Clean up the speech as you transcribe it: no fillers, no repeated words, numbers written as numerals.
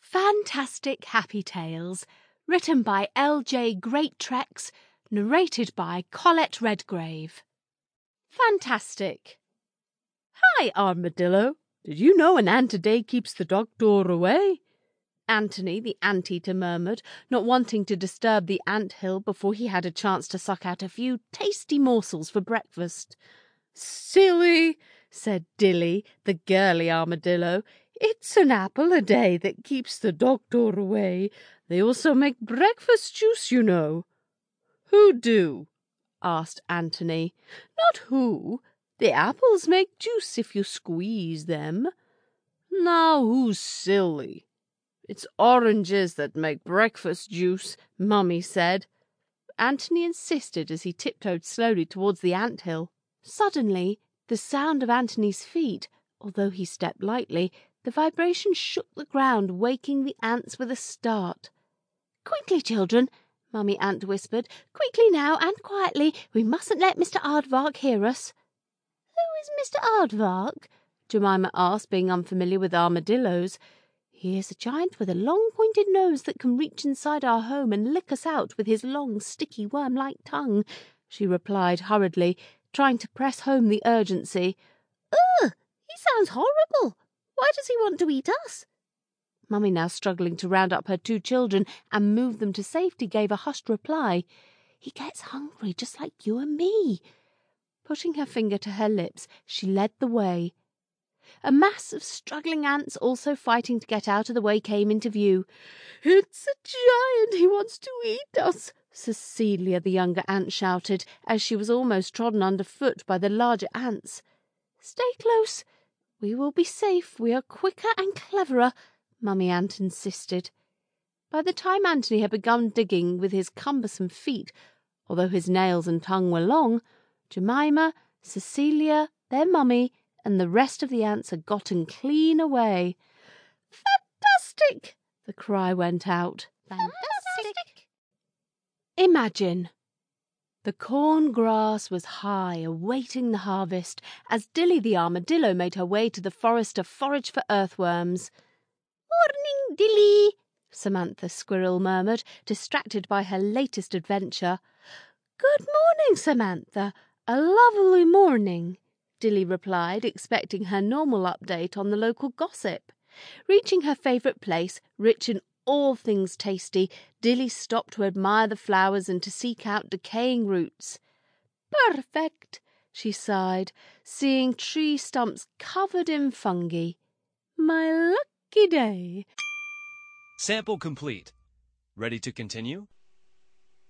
Fantastic Happy Tales, written by L.J. Greattrex, narrated by Colette Redgrave. Fantastic. Hi, Armadillo. Did you know an ant a day keeps the doctor away? Anthony the anteater murmured, not wanting to disturb the ant-hill before he had a chance to suck out a few tasty morsels for breakfast. Silly, said Dilly, the girly armadillo. It's an apple a day that keeps the doctor away. They also make breakfast juice, you know. Who do? Asked Anthony. Not who. The apples make juice if you squeeze them. Now who's silly? It's oranges that make breakfast juice, Mummy said. Anthony insisted as he tiptoed slowly towards the ant-hill. Suddenly, the sound of Anthony's feet, although he stepped lightly, the vibration shook the ground, waking the ants with a start. Quickly, children, Mummy Ant whispered. Quickly now, and quietly. We mustn't let Mr. Aardvark hear us. Who is Mr. Aardvark? Jemima asked, being unfamiliar with armadillos. He is a giant with a long pointed nose that can reach inside our home and lick us out with his long, sticky, worm-like tongue, she replied hurriedly, trying to press home the urgency. Ugh! He sounds horrible. Why does he want to eat us? Mummy, now struggling to round up her two children and move them to safety, gave a hushed reply. He gets hungry just like you and me. Putting her finger to her lips, she led the way. A mass of struggling ants also fighting to get out of the way came into view. It's a giant, he wants to eat us, Cecilia the younger ant shouted, as she was almost trodden underfoot by the larger ants. Stay close. We will be safe. We are quicker and cleverer, Mummy Ant insisted. By the time Anthony had begun digging with his cumbersome feet, although his nails and tongue were long, Jemima, Cecilia, their mummy, and the rest of the ants had gotten clean away. Fantastic! The cry went out. Fantastic! Imagine. The corn grass was high, awaiting the harvest, as Dilly the armadillo made her way to the forest to forage for earthworms. Morning, Dilly, Samantha Squirrel murmured, distracted by her latest adventure. Good morning, Samantha. A lovely morning, Dilly replied, expecting her normal update on the local gossip. Reaching her favourite place, rich in all things tasty, Dilly stopped to admire the flowers and to seek out decaying roots. Perfect, she sighed, seeing tree stumps covered in fungi. My lucky day. Sample complete. Ready to continue?